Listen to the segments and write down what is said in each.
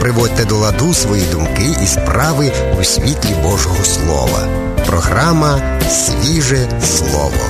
приводьте до ладу свої думки і справи у світлі Божого Слова. Програма «Свіже слово».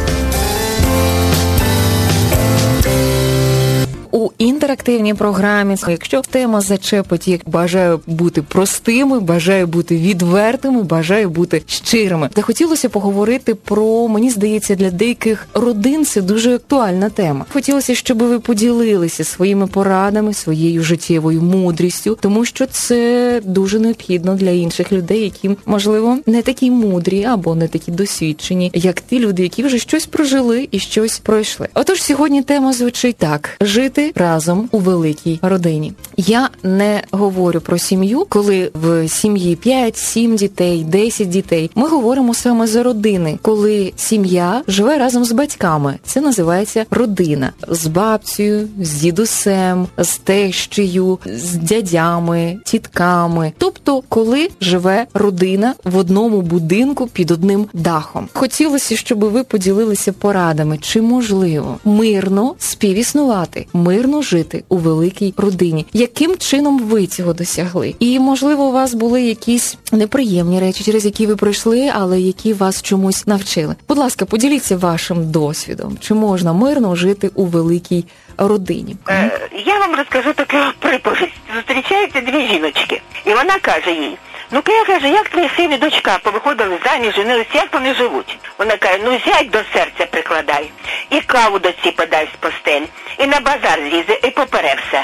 У інтерактивній програмі, якщо тема зачепить, як бажаю бути простими, бажаю бути відвертими, бажаю бути щирими. Захотілося поговорити про, мені здається, для деяких родин це дуже актуальна тема. Хотілося, щоб ви поділилися своїми порадами, своєю життєвою мудрістю, тому що це дуже необхідно для інших людей, які, можливо, не такі мудрі або не такі досвідчені, як ті люди, які вже щось прожили і щось пройшли. Отож, сьогодні тема звучить так: жити разом у великій родині. Я не говорю про сім'ю, коли в сім'ї 5-7 дітей, 10 дітей. Ми говоримо саме за родини, коли сім'я живе разом з батьками. Це називається родина. З бабцею, з дідусем, з тещею, з дядями, тітками. Тобто, коли живе родина в одному будинку під одним дахом. Хотілося, щоб ви поділилися порадами, чи можливо мирно співіснувати, мирно жити у великій родині. Яким чином ви цього досягли? І, можливо, у вас були якісь неприємні речі, через які ви пройшли, але які вас чомусь навчили. Будь ласка, поділіться вашим досвідом. Чи можна мирно жити у великій родині? Я вам розкажу таку приповідь. Зустрічаються дві жіночки, і вона каже їй: ну-ка, я кажу, як твої син і дочка повиходили заміж, женилися, як вони живуть? Вона каже: ну, зять до серця прикладай, і каву дочці подай з постель, і на базар злізе, і попере все.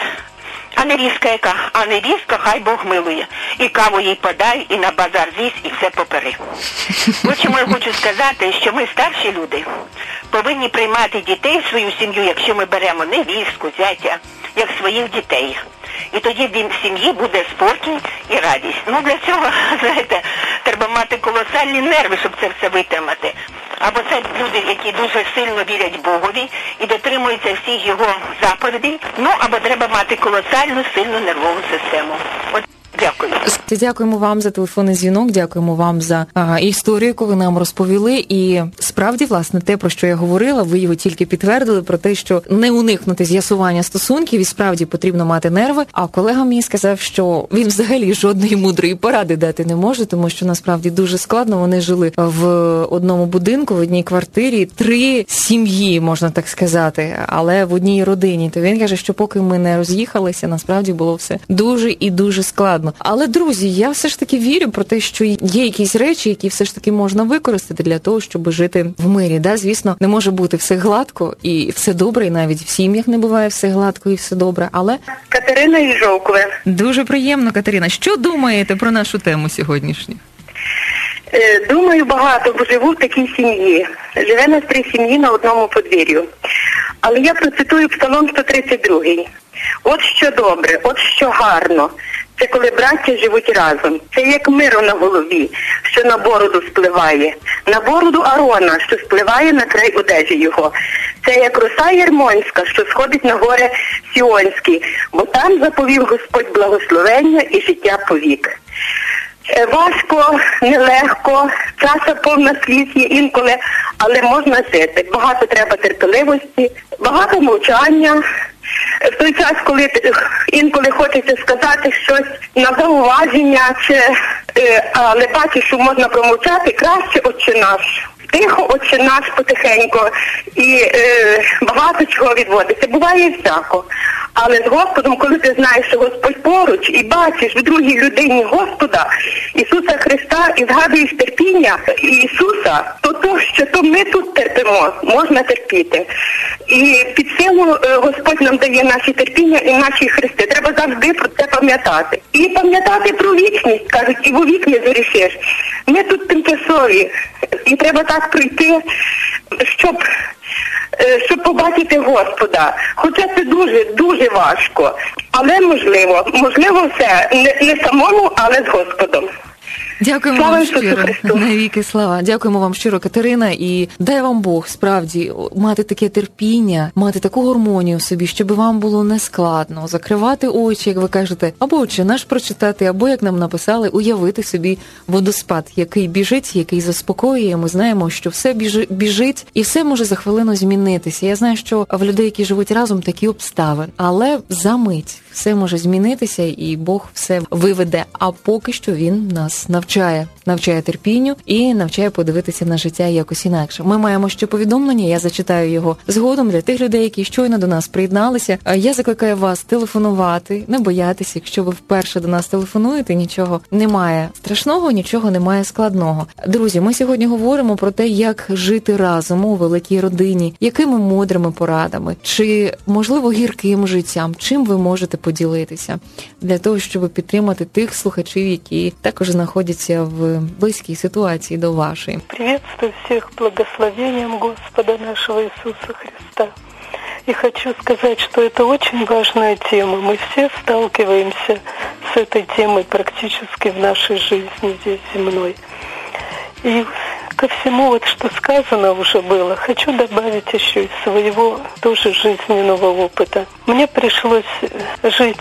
А невістка яка? А невістка, хай Бог милує. І каву їй подай, і на базар злізь, і все попери. Ось чому я хочу сказати, що ми, старші люди, повинні приймати дітей в свою сім'ю, якщо ми беремо невістку, зятя, як своїх дітей. І тоді в сім'ї буде спокій і радість. Ну, для цього, знаєте, треба мати колосальні нерви, щоб це все витримати. Або це люди, які дуже сильно вірять Богові і дотримуються всіх його заповідей, ну, або треба мати колосальну, сильну нервову систему. От. Дякую. Дякуємо вам за телефонний дзвінок, дякуємо вам за історію, яку ви нам розповіли. І справді, власне, те, про що я говорила, ви його тільки підтвердили, про те, що не уникнути з'ясування стосунків, і справді потрібно мати нерви. А колега мені сказав, що він взагалі жодної мудрої поради дати не може, тому що насправді дуже складно. Вони жили в одному будинку, в одній квартирі, 3 сім'ї, можна так сказати, але в одній родині. То він каже, що поки ми не роз'їхалися, насправді було все дуже і дуже складно. Але, друзі, я все ж таки вірю про те, що є якісь речі, які все ж таки можна використати для того, щоб жити в мирі. Да, звісно, не може бути все гладко і все добре, і навіть в сім'ях не буває все гладко і все добре, але... Катерина із Жовкове. Дуже приємно, Катерина. Що думаєте про нашу тему сьогоднішню? Думаю багато, бо живу в такій сім'ї. Живе нас 3 сім'ї на одному подвір'ю. Але я процитую Псалом 132. От що добре, от що гарно. Це коли браття живуть разом. Це як миро на голові, що на бороду спливає. На бороду Арона, що спливає на край одежі його. Це як роса Єрмонська, що сходить на горе Сіонське. Бо там заповів Господь благословення і життя повік. Важко, нелегко, часу повна сліз є інколи, але можна жити. Багато треба терпеливості, багато мовчання. В той час, коли інколи хочеться сказати щось на зауваження, але бачиш, що можна промовчати, краще «Отче наш». Тихо, «Отче наш», потихенько, і багато чого відводиться. Буває всяко. Але з Господом, коли ти знаєш, що Господь поруч, і бачиш в другій людині Господа, Ісуса Христа, і згадуєш терпіння Ісуса, то, що ми тут терпимо, можна терпіти. І під силу Господь нам дає наші терпіння і наші хрести. Треба завжди про це пам'ятати. І пам'ятати про вічність, кажуть, і вовік не зорішиш. Ми тут тимчасові, і треба так пройти, щоб побачити Господа. Хоча це дуже, дуже важко. Але можливо все. Не самому, але з Господом. Дякуємо вам щиро. Навіки слава. Дякуємо вам щиро, Катерина, і дай вам Бог, справді, мати таке терпіння, мати таку гармонію в собі, щоб вам було нескладно закривати очі, як ви кажете, або Отче наш прочитати, або, як нам написали, уявити собі водоспад, який біжить, який заспокоює. Ми знаємо, що все біжить, і все може за хвилину змінитися. Я знаю, що в людей, які живуть разом, такі обставини, але за мить все може змінитися, і Бог все виведе. А поки що Він нас навчає терпінню і навчає подивитися на життя якось інакше. Ми маємо ще повідомлення, я зачитаю його згодом для тих людей, які щойно до нас приєдналися. Я закликаю вас телефонувати, не боятися, якщо ви вперше до нас телефонуєте, нічого немає страшного, нічого немає складного. Друзі, ми сьогодні говоримо про те, як жити разом у великій родині, якими мудрими порадами, чи, можливо, гірким життям, чим ви можете поділитися для того, щоб підтримати тих слухачів, які також знаходяться в близькій ситуації до вашої. Приветствую всех благословением Господа нашего Иисуса Христа. И хочу сказать, что это очень важная тема. Мы все сталкиваемся с этой темой практически в нашей жизни здесь земной. И ко всему, вот что сказано уже было, хочу добавить еще из своего тоже жизненного опыта. Мне пришлось жить,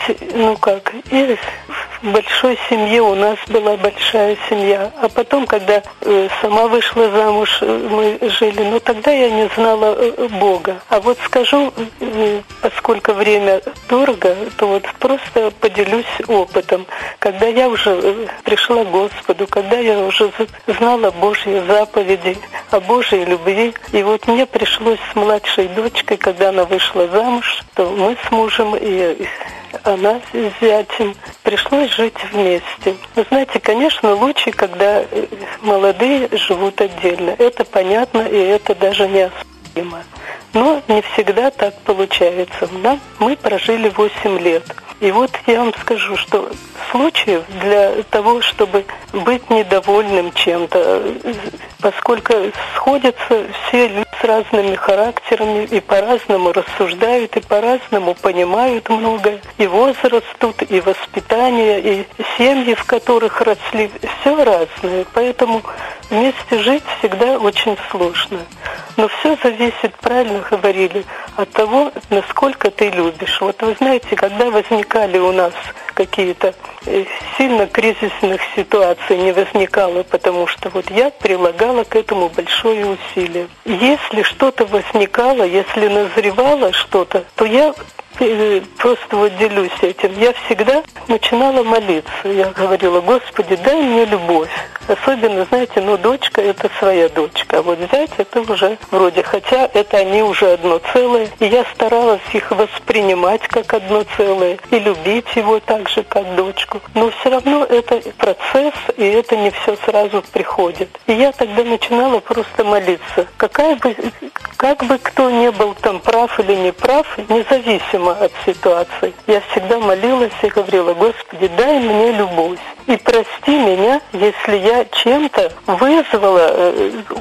и в большой семье, у нас была большая семья. А потом, когда сама вышла замуж, мы жили, но тогда я не знала Бога. А вот скажу, поскольку время дорого, то вот просто поделюсь опытом. Когда я уже пришла к Господу, когда я уже знала Божьи заповеди, о Божьей любви, и вот мне пришлось с младшей дочкой, когда она вышла замуж, то мы с мужем и она с зятем, пришлось жить вместе. Вы знаете, конечно, лучше, когда молодые живут отдельно. Это понятно, и это даже неоспоримо. Но не всегда так получается. Мы прожили 8 лет. И вот я вам скажу, что случаев для того, чтобы быть недовольным чем-то, поскольку сходятся все люди с разными характерами и по-разному рассуждают, и по-разному понимают многое, и возраст тут, и воспитание, и семьи, в которых росли, все разное. Поэтому вместе жить всегда очень сложно. Но все зависит, правильно говорили, от того, насколько ты любишь. Вот вы знаете, когда возникали у нас какие-то сильно кризисных ситуаций, не возникало, потому что вот я прилагала к этому большое усилие. Если что-то возникало, если назревало что-то, то я просто вот делюсь этим. Я всегда начинала молиться. Я говорила: Господи, дай мне любовь. Особенно, знаете, дочка — это своя дочка. А вот зять — это уже вроде, хотя это они уже одно целое. И я старалась их воспринимать как одно целое и любить его так же, как дочку. Но все равно это процесс, и это не все сразу приходит. И я тогда начинала просто молиться. Как бы кто ни был там прав или не прав, независимо от ситуации, я всегда молилась и говорила: Господи, дай мне любовь. И прости меня, если я чем-то вызвала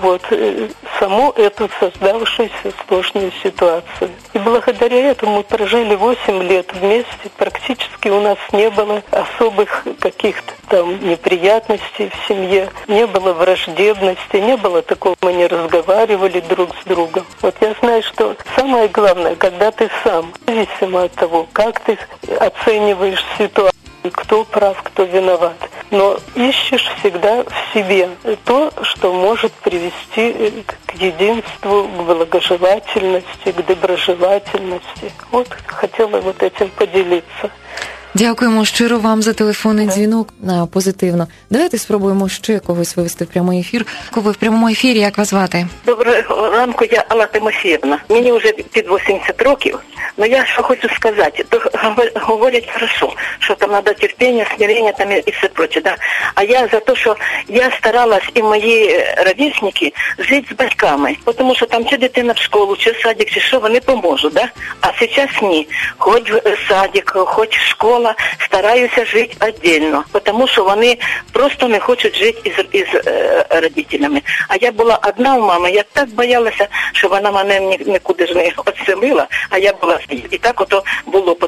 саму эту создавшуюся сложную ситуацию. И благодаря этому мы прожили 8 лет вместе. Практически у нас не было особых каких-то там неприятностей в семье, не было враждебности, не было такого, мы не разговаривали друг с другом. Вот я знаю, что самое главное, когда ты сам, независимо от того, как ты оцениваешь ситуацию, кто прав, кто виноват, но ищешь всегда в себе то, что может привести к единству, к благожелательности, к доброжелательности. Вот хотела этим поделиться. Дякуємо щиро вам за телефонний дзвінок. Позитивно. Давайте спробуємо ще когось вивести в прямий ефір. Ви в прямому ефірі, як вас звати? Доброго ранку, я Алла Тимофіївна. Мені вже під 80 років, але я що хочу сказати, то говорять хорошо, що там треба терпіння, смирення там і все проче, да? А я за те, що я старалась і мої ровесники жити з батьками, тому що там чи дитина в школу, чи в садик, чи що, вони поможуть, да? А зараз ні. Хоч в садик, хоч в школу, стараюся жити віддільно, тому що вони просто не хочуть жити із родителями. А я була одна у мами, я так боялася, що вона мене нікуди ж не відселила, а я була. І так ото було,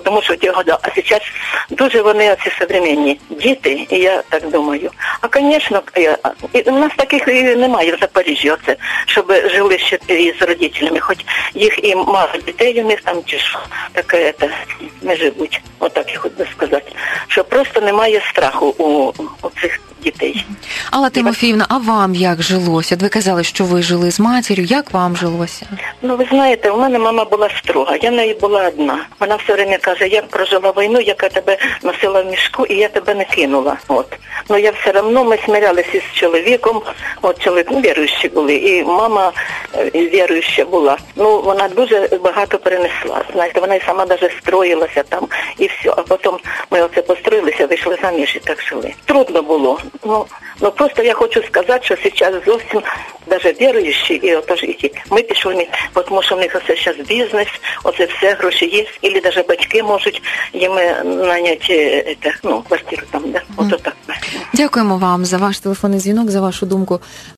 тому що ті года. А зараз дуже вони оці современні діти, і я так думаю. А, звісно, у нас таких і немає в Запоріжжі, оце, щоб жили ще з родителями, хоч їх і мало дітей у них там, чи що, таке, не живуть. Отак я хочу сказати. Що просто немає страху у цих дітей. Алла Тимофіївна, а вам як жилося? Ви казали, що ви жили з матір'ю. Як вам жилося? Ну, ви знаєте, у мене мама була строга, я в неї була одна. Вона все время каже, я прожила війну, яка тебе носила в мішку, і я тебе не кинула. От. Ну, я все одно, ми смирялися з чоловіком, от чоловік, віруючі були, і мама віруюча була. Ну, вона дуже багато перенесла, знаєте, вона і сама навіть строїлася там, і все. А потім ми оце построїлися, вийшли заміж і так жили. Трудно було. Ну просто я хочу сказати, що зараз зовсім навіть віруючі, і отож і ті. Ми пішли, тому що в них оце зараз бізнес, оце все, гроші є, і навіть батьки можуть їм наняти квартиру там, да? Ото так. Дякуємо вам за ваш телефонний дзвінок, за вашу думку.